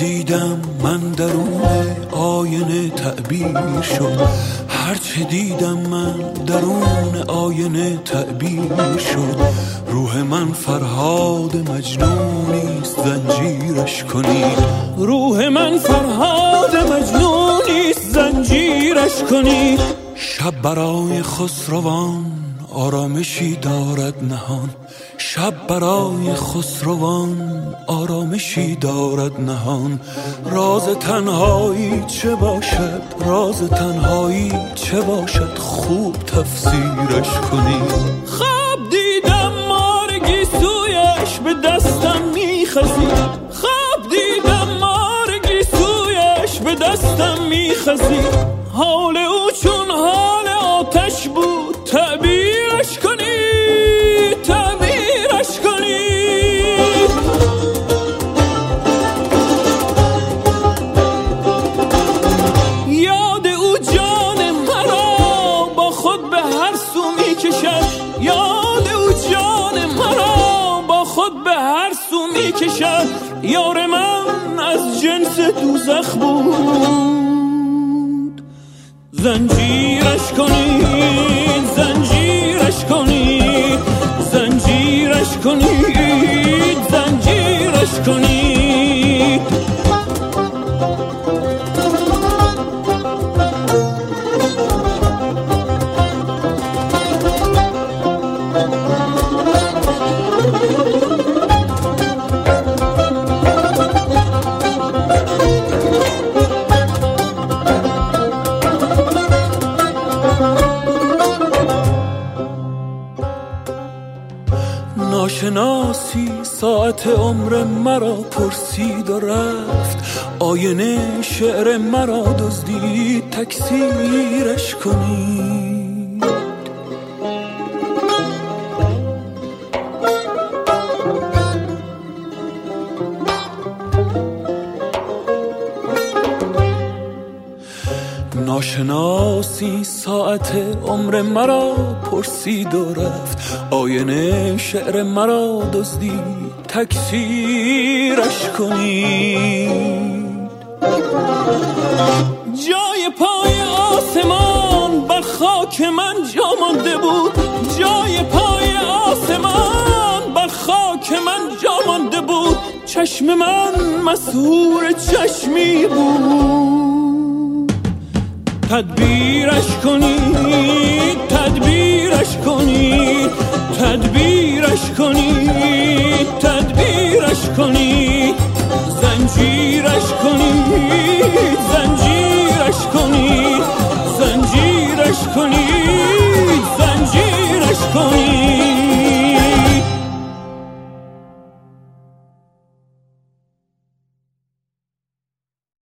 دیدم من درون آینه تعبیر شد، هرچه دیدم من درون آینه تعبیر شد. روح من فرهاد مجنونیست زنجیرش کنید، روح من فرهاد مجنونیست زنجیرش کنید. شب برای خسروان آرامشی دارد نهان، شب برای خسروان آرامشی دارد نهان. راز تنهایی چه باشد، راز تنهایی چه باشد، خوب تفسیرش کنید. خواب دیدم مارگی سویش به دستم میخزید، خواب دیدم مارگی سویش به دستم میخزید. حال او چون حال آتش بود، تعبیرش کنید، تعبیرش کنید. یاد او جان مرا با خود به هر سو میکشد، یاد او جان مرا با خود به هر سو میکشد. یار من از جنس دوزخ بود، زنجیرش کنید، زنجیرش کنید، زنجیرش کنید، زنجیرش کنید. ناشناسی ساعت عمر مرا پرسید و رفت، آینه شعر مرا دزدید، تکثیرش کنید. ناشناسی ساعت عمر مرا پرسید و رفت، آینه شعر مرا دزدید، تکثیرش کنید. جای پای آسمان بر خاک من جا مانده بود، جای پای آسمان بر خاک من جا مانده بود. چشم من مسحور چشمی بود، تدبیرش کنید، تدبیرش کنید، تدبیرش کنید، تدبیرش کنید. زنجیرش کنید، زنجیرش کنید، زنجیرش کنید.